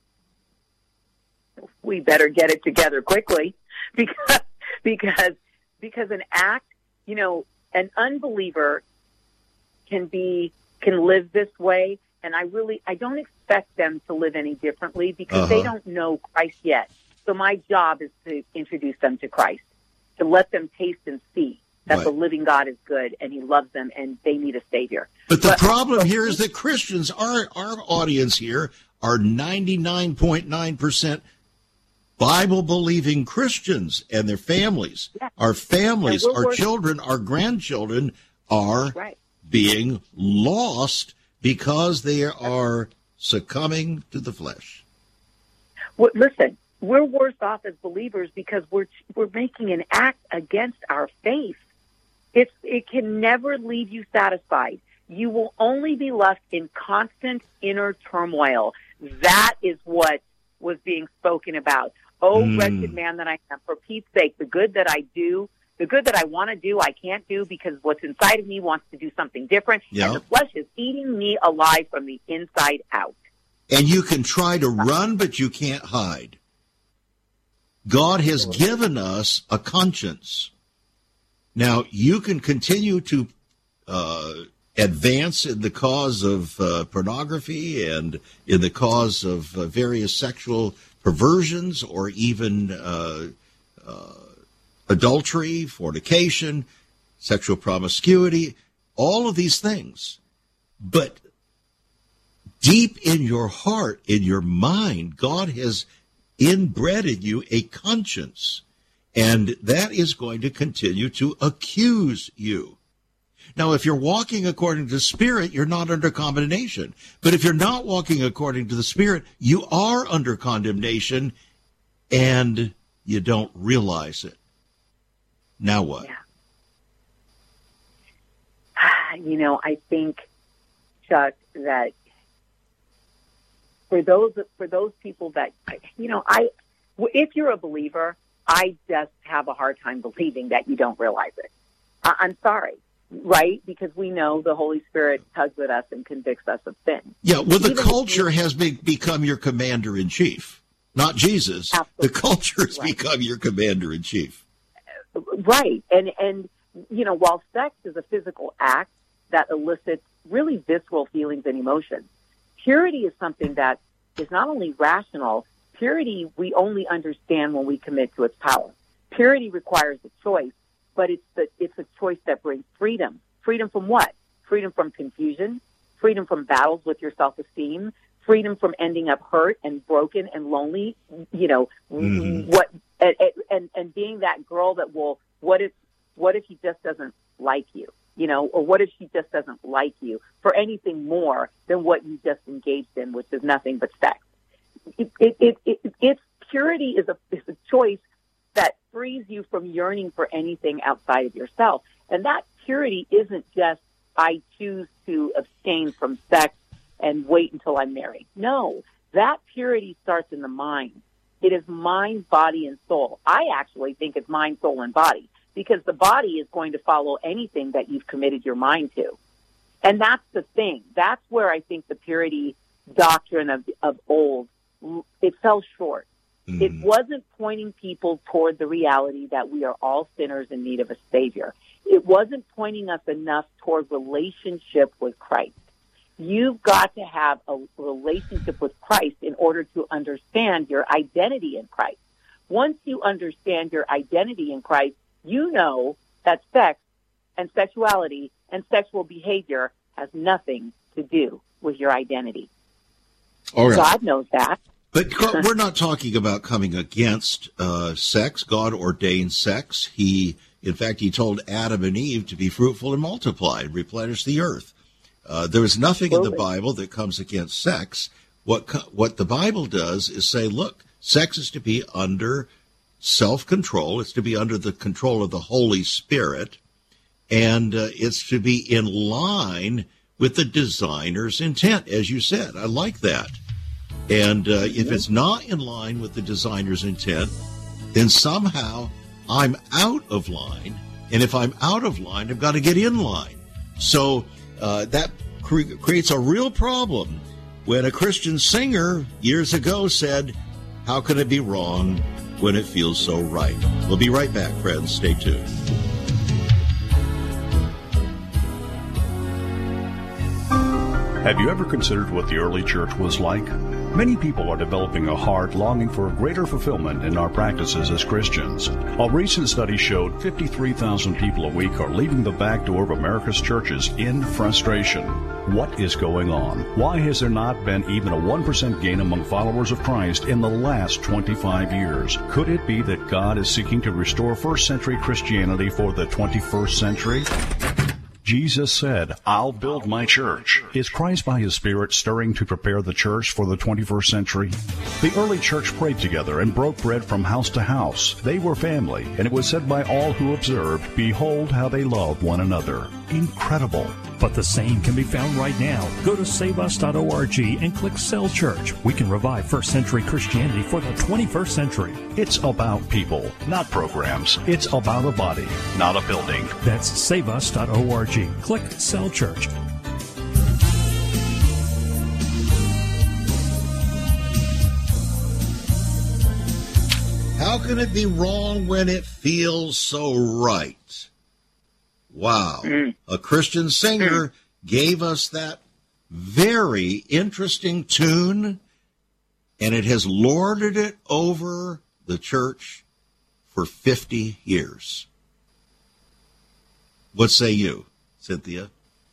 Speaker 3: We better get it together quickly, because because because an act, you know, an unbeliever can be can live this way. And I really, I don't expect them to live any differently because uh-huh. they don't know Christ yet. So my job is to introduce them to Christ, to let them taste and see that right. the living God is good and he loves them and they need a Savior.
Speaker 2: But the but, problem here is that Christians, our, our audience here, are ninety-nine point nine percent Bible-believing Christians and their families. Yeah. Our families, our working. children, our grandchildren are right. being lost because they are succumbing to the flesh.
Speaker 3: Well, listen, we're worse off as believers because we're we're making an act against our faith. It's it can never leave you satisfied. You will only be left in constant inner turmoil. That is what was being spoken about. Oh, mm. wretched man that I am! For Pete's sake, the good that I do. The good that I want to do, I can't do because what's inside of me wants to do something different. Yep. And the flesh is eating me alive from the inside out.
Speaker 2: And you can try to run, but you can't hide. God has given us a conscience. Now, you can continue to uh, advance in the cause of uh, pornography and in the cause of uh, various sexual perversions or even uh, uh, adultery, fornication, sexual promiscuity, all of these things. But deep in your heart, in your mind, God has inbred in you a conscience, and that is going to continue to accuse you. Now, if you're walking according to the Spirit, you're not under condemnation. But if you're not walking according to the Spirit, you are under condemnation, and you don't realize it. Now what?
Speaker 3: Yeah. You know, I think, Chuck, that for those for those people that, you know, I, if you're a believer, I just have a hard time believing that you don't realize it. I, I'm sorry, right? Because we know the Holy Spirit tugs at us and convicts us of sin.
Speaker 2: Yeah, well, the
Speaker 3: Even
Speaker 2: culture has be, become your commander-in-chief, not Jesus.
Speaker 3: Absolutely.
Speaker 2: The culture has
Speaker 3: Right.
Speaker 2: become your commander-in-chief.
Speaker 3: Right. And, and, you know, while sex is a physical act that elicits really visceral feelings and emotions, purity is something that is not only rational. Purity we only understand when we commit to its power. Purity requires a choice, but it's the, it's a choice that brings freedom. Freedom from what? Freedom from confusion, freedom from battles with your self-esteem, freedom from ending up hurt and broken and lonely, you know, mm-hmm. what, and, and, and being that girl that will, what if, what if he just doesn't like you, you know, or what if she just doesn't like you for anything more than what you just engaged in, which is nothing but sex. It, it, it, it, it's purity is a, is a choice that frees you from yearning for anything outside of yourself. And that purity isn't just, I choose to abstain from sex and wait until I'm married. No, that purity starts in the mind. It is mind, body, and soul. I actually think it's mind, soul, and body, because the body is going to follow anything that you've committed your mind to. And that's the thing. That's where I think the purity doctrine of, of old, it fell short. Mm. It wasn't pointing people toward the reality that we are all sinners in need of a Savior. It wasn't pointing us enough toward relationship with Christ. You've got to have a relationship with Christ in order to understand your identity in Christ. Once you understand your identity in Christ, you know that sex and sexuality and sexual behavior has nothing to do with your identity.
Speaker 2: All right.
Speaker 3: God knows that.
Speaker 2: But we're not talking about coming against uh, sex. God ordained sex. He, in fact, he told Adam and Eve to be fruitful and multiply and replenish the earth. Uh, there is nothing Absolutely. in the Bible that comes against sex. What what the Bible does is say, look, sex is to be under self-control. It's to be under the control of the Holy Spirit, and uh, it's to be in line with the designer's intent, as you said. I like that. And uh, if it's not in line with the designer's intent, then somehow I'm out of line. And if I'm out of line, I've got to get in line. So uh, that cre- creates a real problem when a Christian singer years ago said, how can it be wrong when it feels so right? We'll be right back, friends. Stay tuned.
Speaker 6: Have you ever considered what the early church was like? Many people are developing a heart longing for a greater fulfillment in our practices as Christians. A recent study showed fifty-three thousand people a week are leaving the back door of America's churches in frustration. What is going on? Why has there not been even a one percent gain among followers of Christ in the last twenty-five years? Could it be that God is seeking to restore first century Christianity for the twenty-first century? Jesus said, I'll build my church. Is Christ by His Spirit stirring to prepare the church for the twenty-first century? The early church prayed together and broke bread from house to house. They were family, and it was said by all who observed, behold how they love one another. Incredible.
Speaker 5: But the same can be found right now. Go to save us dot org and click Cell Church. We can revive first century Christianity for the twenty-first century.
Speaker 6: It's about people, not programs. It's about a body, not a building.
Speaker 5: That's save us dot org. Click Cell Church.
Speaker 2: How can it be wrong when it feels so right? Wow.
Speaker 3: Mm.
Speaker 2: A Christian singer mm. gave us that very interesting tune, and it has lorded it over the church for fifty years. What say you, Cynthia?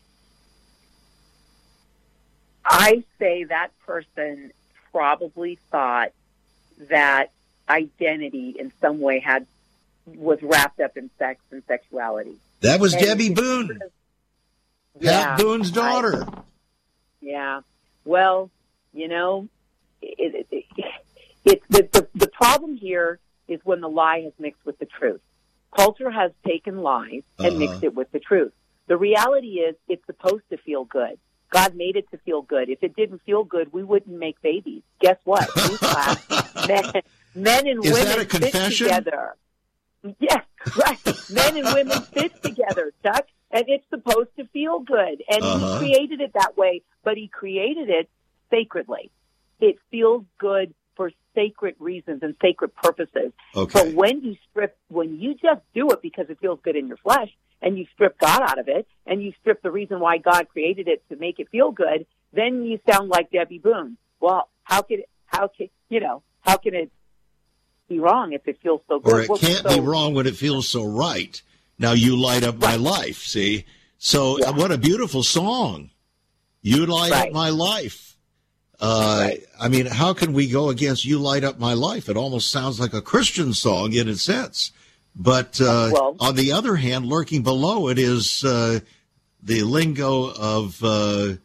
Speaker 3: I say that person probably thought that identity in some way had was wrapped up in sex and sexuality.
Speaker 2: That was
Speaker 3: and
Speaker 2: Debbie Boone,
Speaker 3: yeah,
Speaker 2: Pat Boone's daughter.
Speaker 3: I, yeah. Well, you know, it, it, it, it, the, the, the problem here is when the lie has mixed with the truth. Culture has taken lies and
Speaker 2: uh-huh.
Speaker 3: mixed it with the truth. The reality is it's supposed to feel good. God made it to feel good. If it didn't feel good, we wouldn't make babies. Guess what? Newsflash. men, men and
Speaker 2: is
Speaker 3: women
Speaker 2: that a confession?
Speaker 3: fit together. Yes, right. Men and women fit together, Chuck, and it's supposed to feel good. And
Speaker 2: uh-huh.
Speaker 3: he created it that way, but he created it sacredly. It feels good for sacred reasons and sacred purposes.
Speaker 2: Okay.
Speaker 3: But when you strip, when you just do it because it feels good in your flesh, and you strip God out of it, and you strip the reason why God created it to make it feel good, then you sound like Debbie Boone. Well, how can it, how can, you know, how can it be wrong if it feels so good?
Speaker 2: Or it
Speaker 3: well,
Speaker 2: can't
Speaker 3: so,
Speaker 2: be wrong when it feels so right. Now you light up
Speaker 3: right.
Speaker 2: my life, see? So
Speaker 3: yeah.
Speaker 2: uh, what a beautiful song. You light
Speaker 3: right.
Speaker 2: up my life. Uh,
Speaker 3: right.
Speaker 2: I mean, how can we go against You Light Up My Life? It almost sounds like a Christian song in its sense. But uh,
Speaker 3: well,
Speaker 2: on the other hand, lurking below it is uh, the lingo of uh,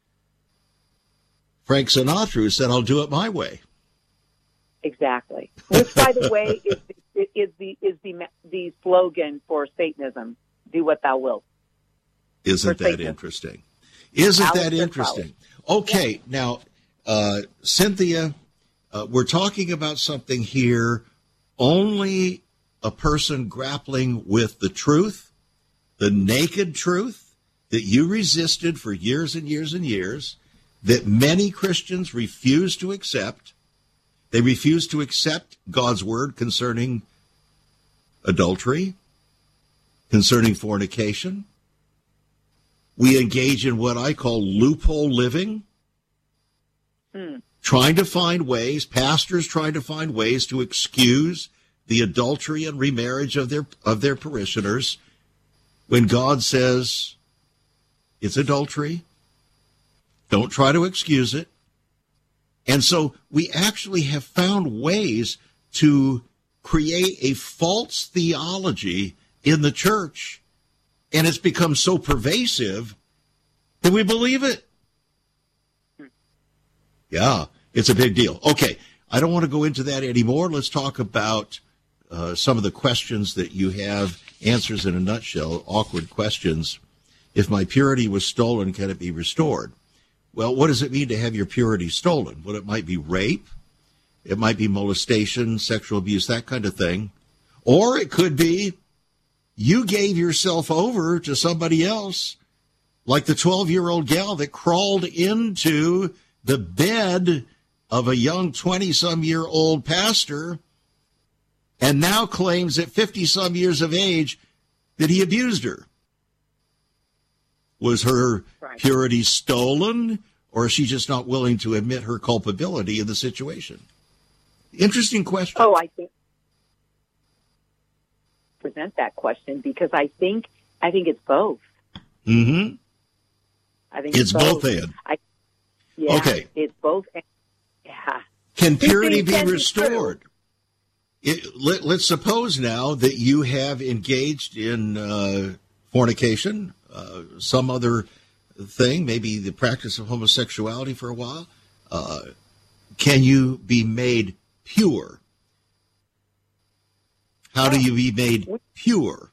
Speaker 2: Frank Sinatra, who said, I'll do it my way.
Speaker 3: Exactly. Which, by the way, is, is the is the the slogan for Satanism: "Do what thou wilt."
Speaker 2: Isn't that
Speaker 3: Satanism.
Speaker 2: interesting? Isn't
Speaker 3: Alistair
Speaker 2: that interesting? Crowley. Okay, yeah. now, uh, Cynthia, uh, we're talking about something here. Only a person grappling with the truth, the naked truth that you resisted for years and years and years, that many Christians refuse to accept. They refuse to accept God's word concerning adultery, concerning fornication. We engage in what I call loophole living, hmm. trying to find ways, pastors trying to find ways to excuse the adultery and remarriage of their of their parishioners when God says it's adultery. Don't try to excuse it. And so we actually have found ways to create a false theology in the church, and it's become so pervasive that we believe it. Yeah, it's a big deal. Okay, I don't want to go into that anymore. Let's talk about uh, some of the questions that you have, answers in a nutshell, awkward questions. If my purity was stolen, can it be restored? Well, what does it mean to have your purity stolen? Well, it might be rape. It might be molestation, sexual abuse, that kind of thing. Or it could be you gave yourself over to somebody else, like the twelve-year-old gal that crawled into the bed of a young twenty-some-year-old pastor and now claims at fifty-some years of age that he abused her. Was her right. purity stolen, or is she just not willing to admit her culpability in the situation? Interesting question.
Speaker 3: Oh, I think present that question because I think I think it's both.
Speaker 2: Mm-hmm.
Speaker 3: I think
Speaker 2: it's,
Speaker 3: it's
Speaker 2: both.
Speaker 3: both.
Speaker 2: And
Speaker 3: I, yeah,
Speaker 2: okay,
Speaker 3: it's both. And, yeah.
Speaker 2: Can purity be
Speaker 3: can
Speaker 2: restored? Be it, let, let's suppose now that you have engaged in uh, fornication. Uh, some other thing, maybe the practice of homosexuality for a while. Uh, can you be made pure? How do you be made pure?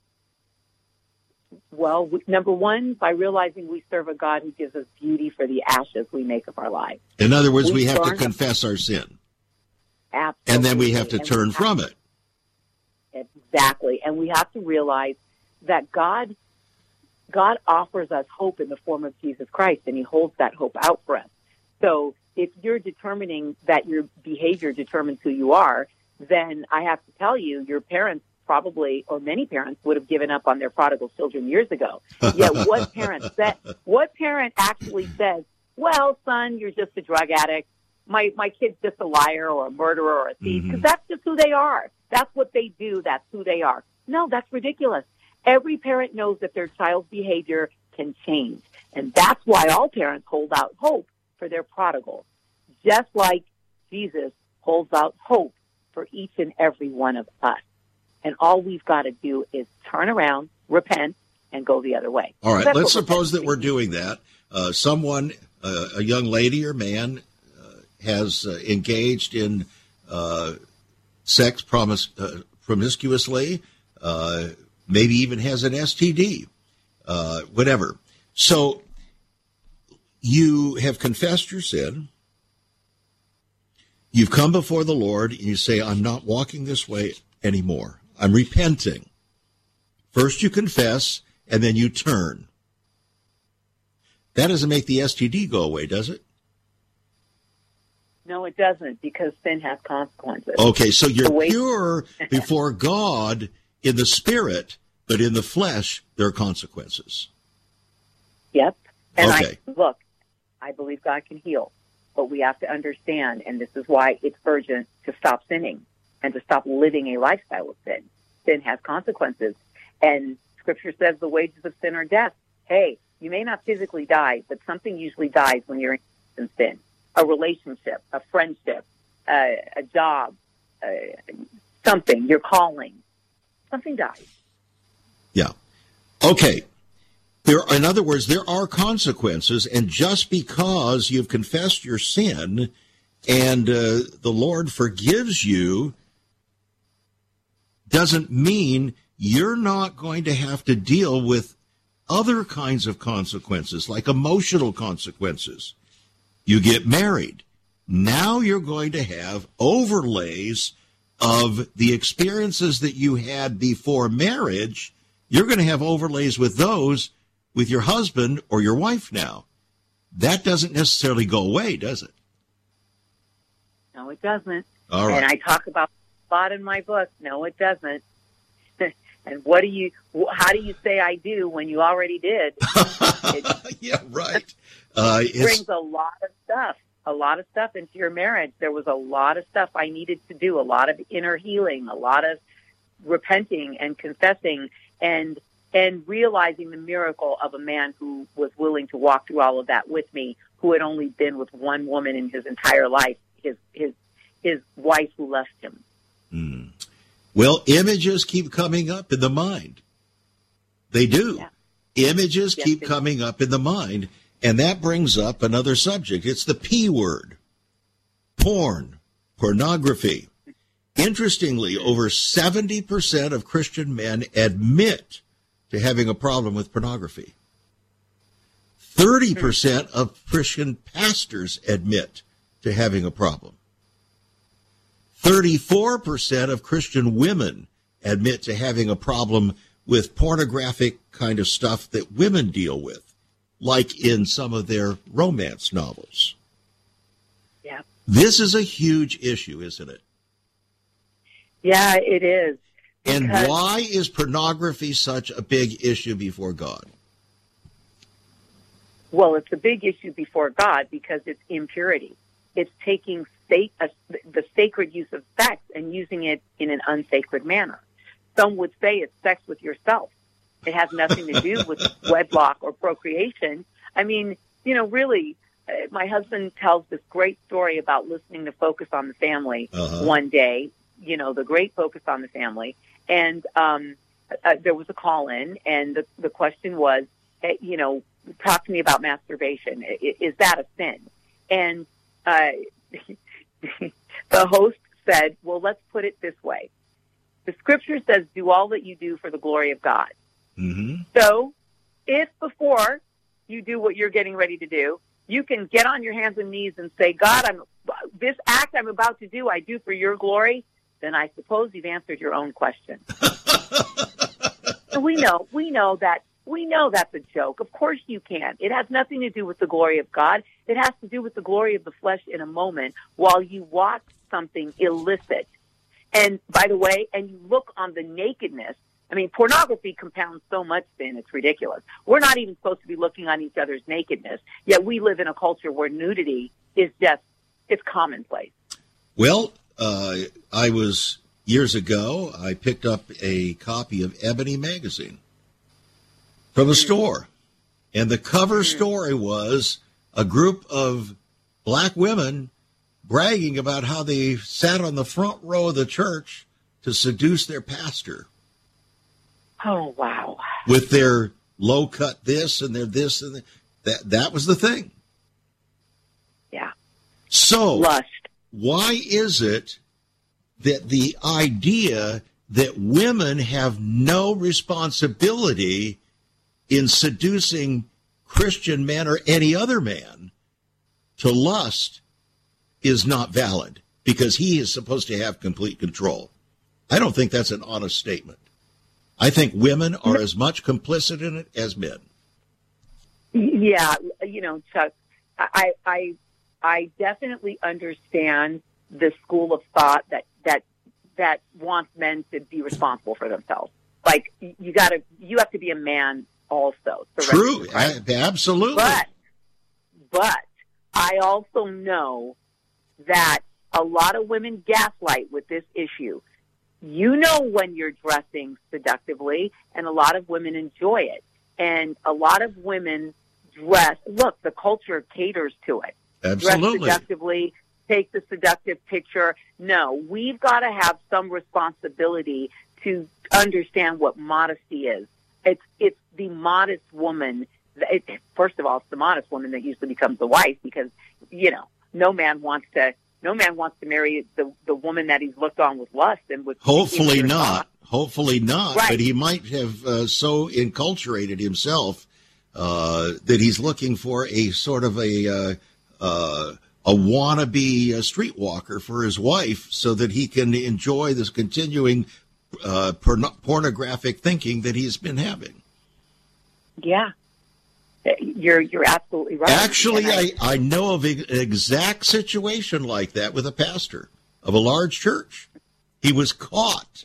Speaker 3: Well, number one, by realizing we serve a God who gives us beauty for the ashes we make of our lives.
Speaker 2: In other words, we, we have to
Speaker 3: our
Speaker 2: confess our sin.
Speaker 3: Absolutely.
Speaker 2: And then we have to
Speaker 3: and
Speaker 2: turn
Speaker 3: have,
Speaker 2: from it.
Speaker 3: Exactly. And we have to realize that God God offers us hope in the form of Jesus Christ, and he holds that hope out for us. So if you're determining that your behavior determines who you are, then I have to tell you, your parents probably, or many parents, would have given up on their prodigal children years ago. Yet what parent said, what parent actually says, well, son, you're just a drug addict. My my kid's just a liar or a murderer or a thief, because mm-hmm. that's just who they are. That's what they do. That's who they are. No, that's ridiculous. Every parent knows that their child's behavior can change. And that's why all parents hold out hope for their prodigal, just like Jesus holds out hope for each and every one of us. And all we've got to do is turn around, repent, and go the other way.
Speaker 2: All right,
Speaker 3: so
Speaker 2: let's suppose that we're doing that. Uh, someone, uh, a young lady or man, uh, has uh, engaged in uh, sex promis- uh, promiscuously, uh, maybe even has an S T D, uh, whatever. So you have confessed your sin. You've come before the Lord and you say, I'm not walking this way anymore. I'm repenting. First you confess and then you turn. That doesn't make the S T D go away, does it?
Speaker 3: No, it doesn't, because sin has consequences.
Speaker 2: Okay, so you're way- pure before God in the spirit, but in the flesh, there are consequences.
Speaker 3: Yep. And
Speaker 2: okay.
Speaker 3: I, look, I believe God can heal, but we have to understand, and this is why it's urgent to stop sinning and to stop living a lifestyle of sin. Sin has consequences, and Scripture says the wages of sin are death. Hey, you may not physically die, but something usually dies when you're in sin. A relationship, a friendship, uh, a job, uh, something, your calling. Something dies.
Speaker 2: Yeah. Okay. There, in other words, there are consequences, and just because you've confessed your sin and uh, the Lord forgives you doesn't mean you're not going to have to deal with other kinds of consequences, like emotional consequences. You get married. Now you're going to have overlays of the experiences that you had before marriage. You're going to have overlays with those with your husband or your wife now. That doesn't necessarily go away, does it?
Speaker 3: No, it doesn't.
Speaker 2: All right.
Speaker 3: And I talk about a lot in my book. No, it doesn't. And what do you, how do you say I do when you already did? It,
Speaker 2: yeah, right. Uh,
Speaker 3: it brings a lot of stuff, a lot of stuff into your marriage. There was a lot of stuff I needed to do, a lot of inner healing, a lot of repenting and confessing and and realizing the miracle of a man who was willing to walk through all of that with me, who had only been with one woman in his entire life, his his his wife who left him.
Speaker 2: Mm. Well, images keep coming up in the mind. They do. Yeah. Images yes, keep coming up in the mind, and that brings up another subject. It's the P word, porn, pornography. Interestingly, over seventy percent of Christian men admit to having a problem with pornography. thirty percent of Christian pastors admit to having a problem. thirty-four percent of Christian women admit to having a problem with pornographic kind of stuff that women deal with, like in some of their romance novels.
Speaker 3: Yeah.
Speaker 2: This is a huge issue, isn't it?
Speaker 3: Yeah, it is.
Speaker 2: And why is pornography such a big issue before God?
Speaker 3: Well, it's a big issue before God because it's impurity. It's taking state, uh, the sacred use of sex and using it in an unsacred manner. Some would say it's sex with yourself. It has nothing to do with wedlock or procreation. I mean, you know, really, uh, my husband tells this great story about listening to Focus on the Family uh-huh. one day, you know, the great Focus on the Family. And um, uh, there was a call in, and the, the question was, uh, you know, talk to me about masturbation. Is, is that a sin? And uh, the host said, well, let's put it this way. The Scripture says, do all that you do for the glory of God.
Speaker 2: Mm-hmm.
Speaker 3: So if before you do what you're getting ready to do, you can get on your hands and knees and say, God, I'm, this act I'm about to do, I do for your glory, then I suppose you've answered your own question. So we know, we know that, we know that's a joke. Of course you can. It has nothing to do with the glory of God. It has to do with the glory of the flesh in a moment while you watch something illicit. And by the way, and you look on the nakedness. I mean, pornography compounds so much sin, it's ridiculous. We're not even supposed to be looking on each other's nakedness, yet we live in a culture where nudity is just, it's commonplace.
Speaker 2: Well, uh, I was, years ago, I picked up a copy of Ebony magazine from a store. And the cover story was a group of black women bragging about how they sat on the front row of the church to seduce their pastor.
Speaker 3: Oh, wow.
Speaker 2: With their low-cut this and their this and the, that. That was the thing.
Speaker 3: Yeah.
Speaker 2: So,
Speaker 3: Lust.
Speaker 2: Why is it that the idea that women have no responsibility in seducing Christian men or any other man to lust is not valid because he is supposed to have complete control? I don't think that's an honest statement. I think women are as much complicit in it as men.
Speaker 3: Yeah, you know, Chuck, I I I definitely understand the school of thought that that that wants men to be responsible for themselves. Like you got to, you have to be a man also.
Speaker 2: True, absolutely.
Speaker 3: But but I also know that a lot of women gaslight with this issue. You know when you're dressing seductively, and a lot of women enjoy it. And a lot of women dress, look, the culture caters to it.
Speaker 2: Absolutely.
Speaker 3: Dress seductively, take the seductive picture. No, we've got to have some responsibility to understand what modesty is. It's it's the modest woman. It, first of all, it's the modest woman that usually becomes the wife because, you know, no man wants to No man wants to marry the the woman that he's looked on with lust and with.
Speaker 2: Hopefully not. Hopefully not.
Speaker 3: Right.
Speaker 2: But he might have uh, so enculturated himself uh, that he's looking for a sort of a uh, uh, a wannabe uh, streetwalker for his wife, so that he can enjoy this continuing uh, porn- pornographic thinking that he's been having.
Speaker 3: Yeah. You're you're absolutely right.
Speaker 2: Actually,
Speaker 3: I,
Speaker 2: I, I know of an exact situation like that with a pastor of a large church. He was caught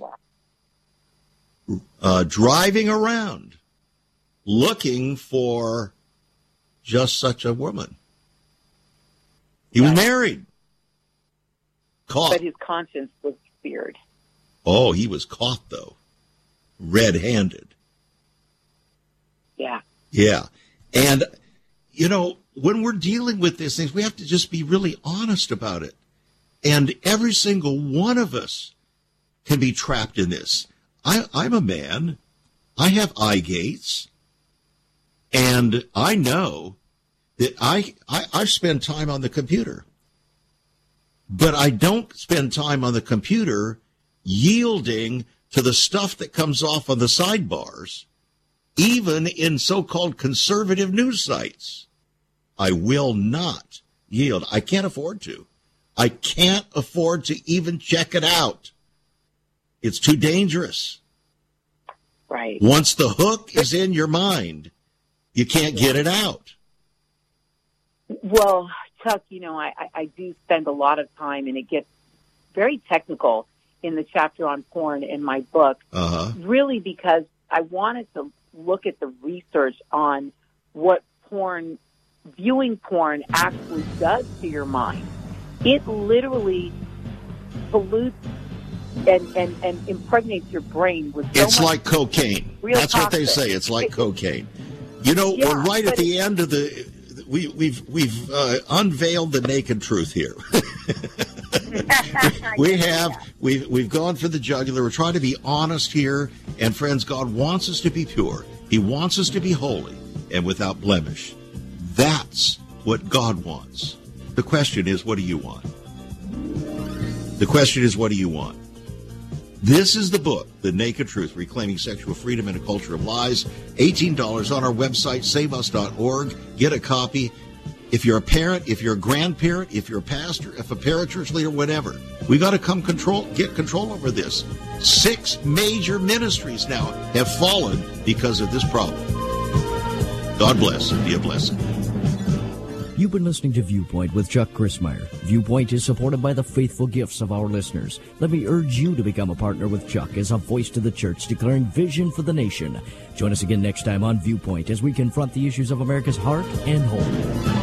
Speaker 2: uh, driving around looking for just such a woman. He was married. Caught.
Speaker 3: But his conscience was seared.
Speaker 2: Oh, he was caught, though. Red-handed.
Speaker 3: Yeah.
Speaker 2: Yeah. And, you know, when we're dealing with these things, we have to just be really honest about it. And every single one of us can be trapped in this. I, I'm a man. I have eye gates. And I know that I, I, I spend time on the computer. But I don't spend time on the computer yielding to the stuff that comes off on the sidebars, even in so-called conservative news sites. I will not yield. I can't afford to. I can't afford to even check it out. It's too dangerous.
Speaker 3: Right.
Speaker 2: Once the hook is in your mind, you can't get it out.
Speaker 3: Well, Chuck, you know, I, I do spend a lot of time, and it gets very technical in the chapter on porn in my book,
Speaker 2: uh-huh.
Speaker 3: really because I wanted to look at the research on what porn, viewing porn actually does to your mind. It literally pollutes and, and, and impregnates your brain with so
Speaker 2: It's
Speaker 3: much
Speaker 2: like cocaine.
Speaker 3: real
Speaker 2: That's what they
Speaker 3: toxic.
Speaker 2: say. It's like
Speaker 3: It-
Speaker 2: cocaine. You know,
Speaker 3: Yeah,
Speaker 2: we're right at
Speaker 3: but
Speaker 2: the end of the. We, we've we've uh, unveiled the naked truth here. we have we've we've gone for the jugular. We're trying to be honest here, and friends, God wants us to be pure. He wants us to be holy and without blemish. That's what God wants. The question is, what do you want? The question is, what do you want? This is the book, The Naked Truth, Reclaiming Sexual Freedom in a Culture of Lies. eighteen dollars on our website, save us dot org. Get a copy. If you're a parent, if you're a grandparent, if you're a pastor, if a parachurch leader, whatever, we got to come control, get control over this. Six major ministries now have fallen because of this problem. God bless and be a blessing.
Speaker 1: You've been listening to Viewpoint with Chuck Crismier. Viewpoint is supported by the faithful gifts of our listeners. Let me urge you to become a partner with Chuck as a voice to the church declaring vision for the nation. Join us again next time on Viewpoint as we confront the issues of America's heart and home.